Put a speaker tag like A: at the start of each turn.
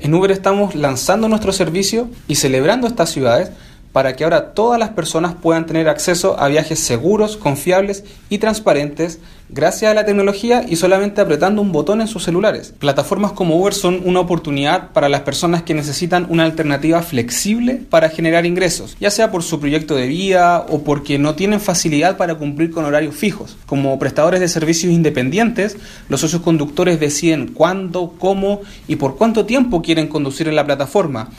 A: En Uber estamos lanzando nuestro servicio y celebrando estas ciudades para que ahora todas las personas puedan tener acceso a viajes seguros, confiables y transparentes gracias a la tecnología y solamente apretando un botón en sus celulares. Plataformas como Uber son una oportunidad para las personas que necesitan una alternativa flexible para generar ingresos, ya sea por su proyecto de vida o porque no tienen facilidad para cumplir con horarios fijos. Como prestadores de servicios independientes, los socios conductores deciden cuándo, cómo y por cuánto tiempo quieren conducir en la plataforma.